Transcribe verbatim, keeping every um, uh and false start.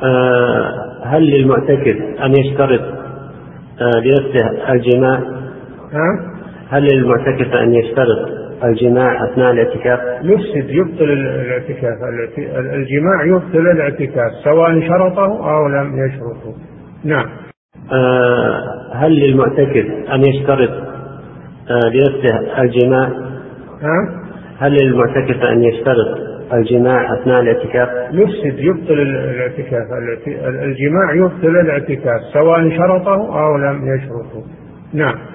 آه هل للمعتكف أن يشترط آه لنفسه الجماع؟ ها؟ هل للمعتكف أن يشترط الجماع أثناء الاعتكاف؟ يفسد، يبطل الاعتكاف. الجماع يبطل الاعتكاف سواء شرطه أو لم يشرطه. نعم. آه هل للمعتكف أن يشترط آه لنفسه الجماع؟ ها؟ هل للمعتكف أن يشترط الجماع أثناء الاعتكاف؟ يفسد، يبطل الاعتكاف. الجماع يبطل الاعتكاف سواء شرطه أو لم يشرطه. نعم.